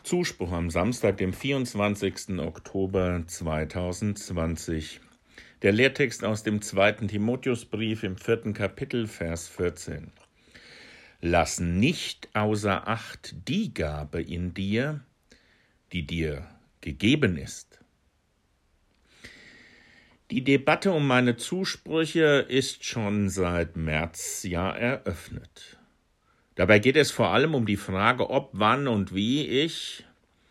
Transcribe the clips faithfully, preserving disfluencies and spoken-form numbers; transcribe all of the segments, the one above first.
Zuspruch am Samstag, dem vierundzwanzigsten Oktober zweitausendzwanzig. Der Lehrtext aus dem zweiten Timotheusbrief im vierten Kapitel, Vers vierzehn. Lass nicht außer Acht die Gabe in dir, die dir gegeben ist. Die Debatte um meine Zusprüche ist schon seit März ja eröffnet. Dabei geht es vor allem um die Frage, ob, wann und wie ich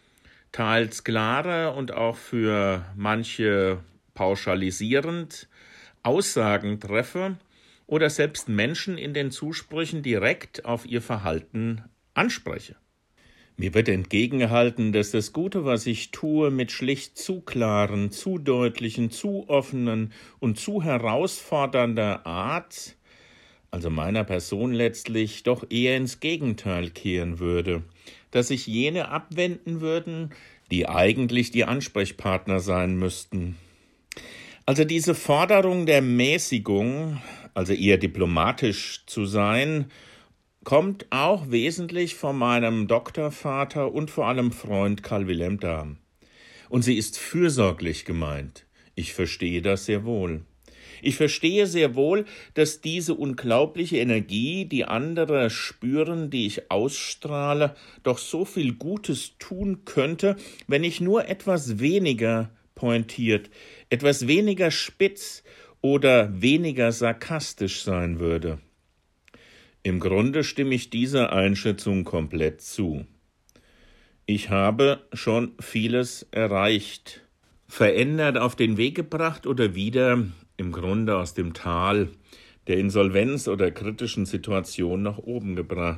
teils klare und auch für manche pauschalisierend Aussagen treffe oder selbst Menschen in den Zusprüchen direkt auf ihr Verhalten anspreche. Mir wird entgegengehalten, dass das Gute, was ich tue, mit schlicht zu klaren, zu deutlichen, zu offenen und zu herausfordernder Art, also meiner Person letztlich, doch eher ins Gegenteil kehren würde, dass sich jene abwenden würden, die eigentlich die Ansprechpartner sein müssten. Also diese Forderung der Mäßigung, also eher diplomatisch zu sein, kommt auch wesentlich von meinem Doktorvater und vor allem Freund Karl Wilhelm Dahm. Und sie ist fürsorglich gemeint. Ich verstehe das sehr wohl. Ich verstehe sehr wohl, dass diese unglaubliche Energie, die andere spüren, die ich ausstrahle, doch so viel Gutes tun könnte, wenn ich nur etwas weniger pointiert, etwas weniger spitz oder weniger sarkastisch sein würde. Im Grunde stimme ich dieser Einschätzung komplett zu. Ich habe schon vieles erreicht, verändert, auf den Weg gebracht oder wieder im Grunde aus dem Tal der Insolvenz oder kritischen Situation nach oben gebracht.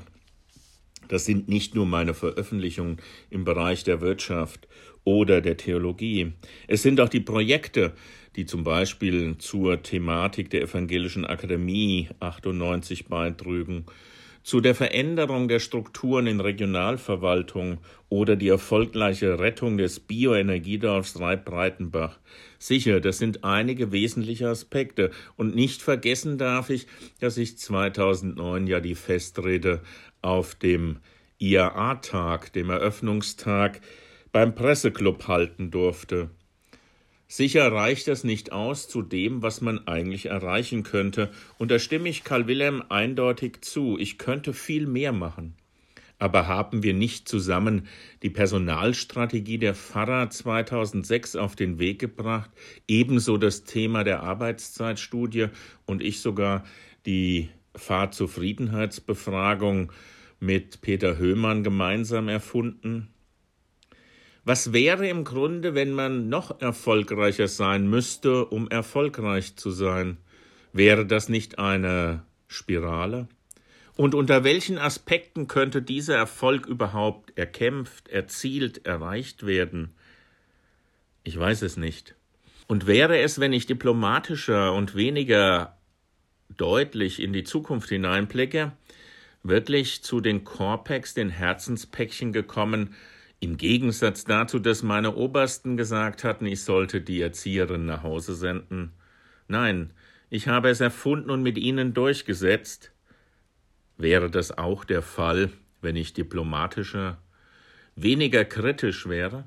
Das sind nicht nur meine Veröffentlichungen im Bereich der Wirtschaft oder der Theologie. Es sind auch die Projekte, die zum Beispiel zur Thematik der Evangelischen Akademie achtundneunzig beitrugen, zu der Veränderung der Strukturen in Regionalverwaltung oder die erfolgreiche Rettung des Bioenergiedorfs Reib-Breitenbach. Sicher, das sind einige wesentliche Aspekte. Und nicht vergessen darf ich, dass ich zweitausendneun ja die Festrede auf dem I A A-Tag, dem Eröffnungstag, beim Presseclub halten durfte. Sicher reicht das nicht aus zu dem, was man eigentlich erreichen könnte, und da stimme ich Karl Wilhelm eindeutig zu. Ich könnte viel mehr machen. Aber haben wir nicht zusammen die Personalstrategie der Pfarrer zweitausendsechs auf den Weg gebracht, ebenso das Thema der Arbeitszeitstudie und ich sogar die Pfarrzufriedenheitsbefragung mit Peter Höhmann gemeinsam erfunden? Was wäre im Grunde, wenn man noch erfolgreicher sein müsste, um erfolgreich zu sein? Wäre das nicht eine Spirale? Und unter welchen Aspekten könnte dieser Erfolg überhaupt erkämpft, erzielt, erreicht werden? Ich weiß es nicht. Und wäre es, wenn ich diplomatischer und weniger deutlich in die Zukunft hineinblicke, wirklich zu den Corpex, den Herzenspäckchen gekommen, im Gegensatz dazu, dass meine Obersten gesagt hatten, ich sollte die Erzieherin nach Hause senden? Nein, ich habe es erfunden und mit ihnen durchgesetzt. Wäre das auch der Fall, wenn ich diplomatischer, weniger kritisch wäre?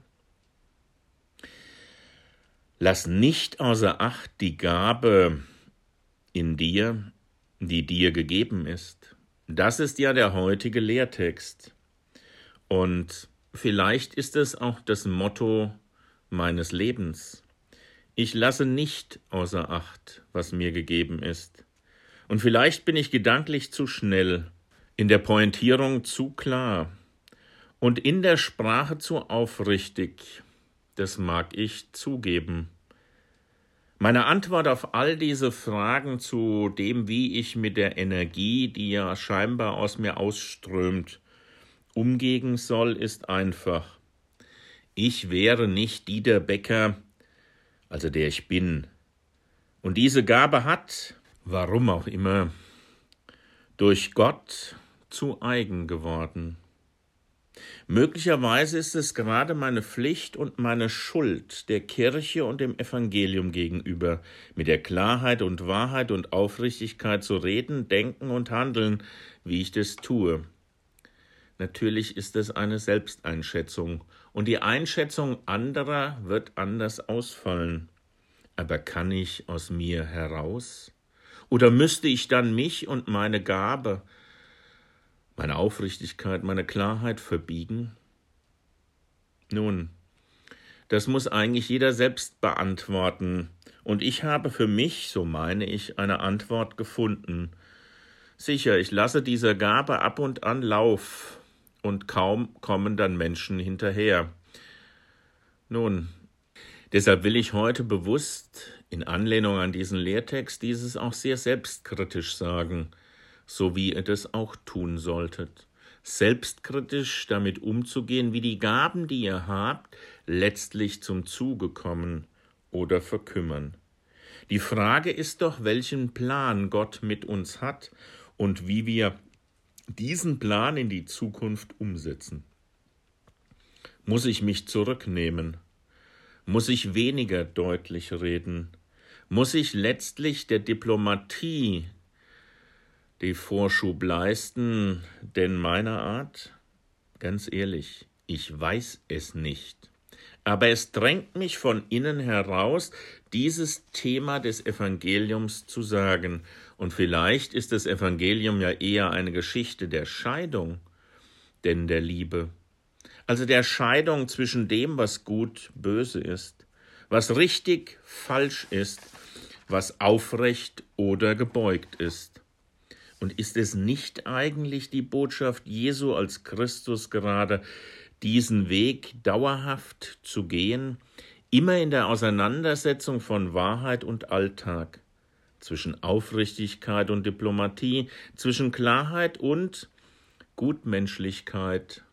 Lass nicht außer Acht die Gabe in dir, die dir gegeben ist. Das ist ja der heutige Lehrtext. Und vielleicht ist es auch das Motto meines Lebens. Ich lasse nicht außer Acht, was mir gegeben ist. Und vielleicht bin ich gedanklich zu schnell, in der Pointierung zu klar und in der Sprache zu aufrichtig. Das mag ich zugeben. Meine Antwort auf all diese Fragen zu dem, wie ich mit der Energie, die ja scheinbar aus mir ausströmt, umgehen soll, ist einfach. Ich wäre nicht Dieter Becker, also der ich bin. Und diese Gabe hat, warum auch immer, durch Gott zu eigen geworden. Möglicherweise ist es gerade meine Pflicht und meine Schuld der Kirche und dem Evangelium gegenüber, mit der Klarheit und Wahrheit und Aufrichtigkeit zu reden, denken und handeln, wie ich das tue. Natürlich ist es eine Selbsteinschätzung und die Einschätzung anderer wird anders ausfallen. Aber kann ich aus mir heraus? Oder müsste ich dann mich und meine Gabe, meine Aufrichtigkeit, meine Klarheit verbiegen? Nun, das muss eigentlich jeder selbst beantworten. Und ich habe für mich, so meine ich, eine Antwort gefunden. Sicher, ich lasse dieser Gabe ab und an Lauf. Und kaum kommen dann Menschen hinterher. Nun, deshalb will ich heute bewusst in Anlehnung an diesen Lehrtext dieses auch sehr selbstkritisch sagen, so wie ihr das auch tun solltet. Selbstkritisch damit umzugehen, wie die Gaben, die ihr habt, letztlich zum Zuge kommen oder verkümmern. Die Frage ist doch, welchen Plan Gott mit uns hat und wie wir diesen Plan in die Zukunft umsetzen. Muss ich mich zurücknehmen? Muss ich weniger deutlich reden? Muss ich letztlich der Diplomatie die Vorschub leisten, denn meiner Art? Ganz ehrlich, ich weiß es nicht. Aber es drängt mich von innen heraus, dieses Thema des Evangeliums zu sagen. Und vielleicht ist das Evangelium ja eher eine Geschichte der Scheidung, denn der Liebe. Also der Scheidung zwischen dem, was gut, böse ist, was richtig, falsch ist, was aufrecht oder gebeugt ist. Und ist es nicht eigentlich die Botschaft Jesu als Christus gerade, diesen Weg dauerhaft zu gehen, immer in der Auseinandersetzung von Wahrheit und Alltag, zwischen Aufrichtigkeit und Diplomatie, zwischen Klarheit und Gutmenschlichkeit?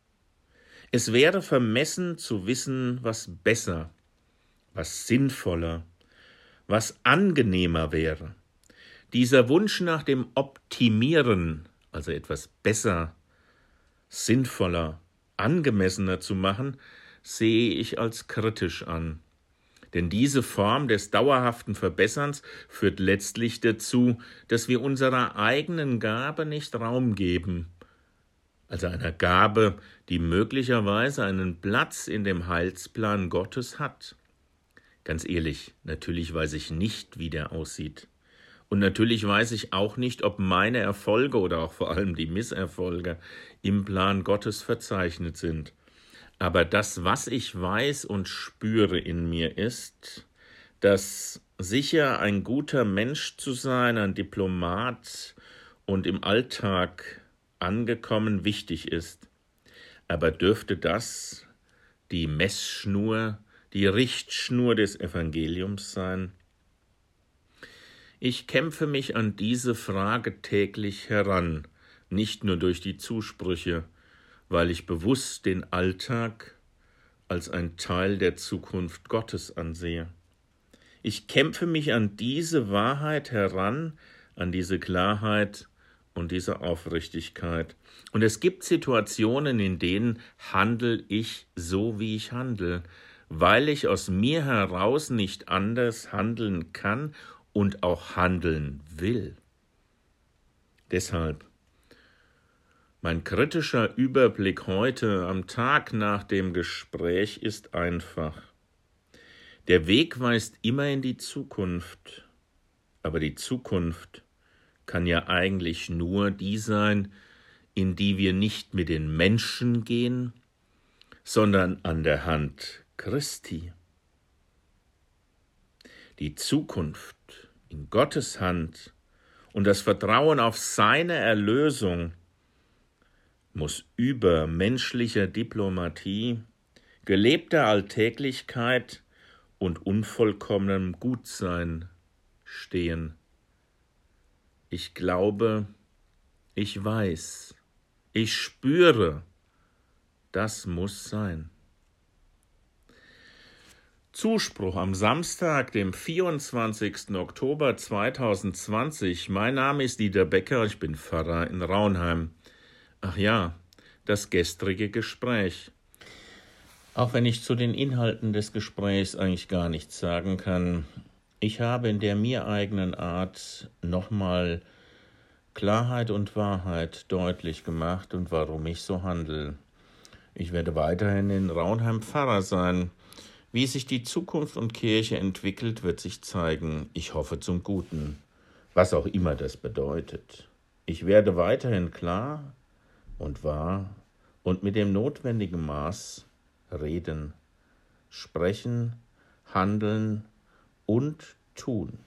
Es wäre vermessen zu wissen, was besser, was sinnvoller, was angenehmer wäre. Dieser Wunsch nach dem Optimieren, also etwas besser, sinnvoller, angemessener zu machen, sehe ich als kritisch an. Denn diese Form des dauerhaften Verbesserns führt letztlich dazu, dass wir unserer eigenen Gabe nicht Raum geben, also einer Gabe, die möglicherweise einen Platz in dem Heilsplan Gottes hat. Ganz ehrlich, natürlich weiß ich nicht, wie der aussieht. Und natürlich weiß ich auch nicht, ob meine Erfolge oder auch vor allem die Misserfolge im Plan Gottes verzeichnet sind. Aber das, was ich weiß und spüre in mir, ist, dass sicher ein guter Mensch zu sein, ein Diplomat und im Alltag angekommen wichtig ist. Aber dürfte das die Messschnur, die Richtschnur des Evangeliums sein? Ich kämpfe mich an diese Frage täglich heran, nicht nur durch die Zusprüche, weil ich bewusst den Alltag als ein Teil der Zukunft Gottes ansehe. Ich kämpfe mich an diese Wahrheit heran, an diese Klarheit und diese Aufrichtigkeit. Und es gibt Situationen, in denen handle ich so, wie ich handle, weil ich aus mir heraus nicht anders handeln kann und auch handeln will. Deshalb mein kritischer Überblick heute am Tag nach dem Gespräch ist einfach. Der Weg weist immer in die Zukunft, aber die Zukunft kann ja eigentlich nur die sein, in die wir nicht mit den Menschen gehen, sondern an der Hand Christi. Die Zukunft in Gottes Hand und das Vertrauen auf seine Erlösung muss über menschlicher Diplomatie, gelebter Alltäglichkeit und unvollkommenem Gutsein stehen. Ich glaube, ich weiß, ich spüre, das muss sein. Zuspruch am Samstag, dem vierundzwanzigsten Oktober zweitausendzwanzig. Mein Name ist Dieter Becker, ich bin Pfarrer in Raunheim. Ach ja, das gestrige Gespräch. Auch wenn ich zu den Inhalten des Gesprächs eigentlich gar nichts sagen kann, ich habe in der mir eigenen Art nochmal Klarheit und Wahrheit deutlich gemacht und warum ich so handle. Ich werde weiterhin in Raunheim Pfarrer sein. Wie sich die Zukunft und Kirche entwickelt, wird sich zeigen. Ich hoffe zum Guten, was auch immer das bedeutet. Ich werde weiterhin klar und wahr und mit dem notwendigen Maß reden, sprechen, handeln und tun.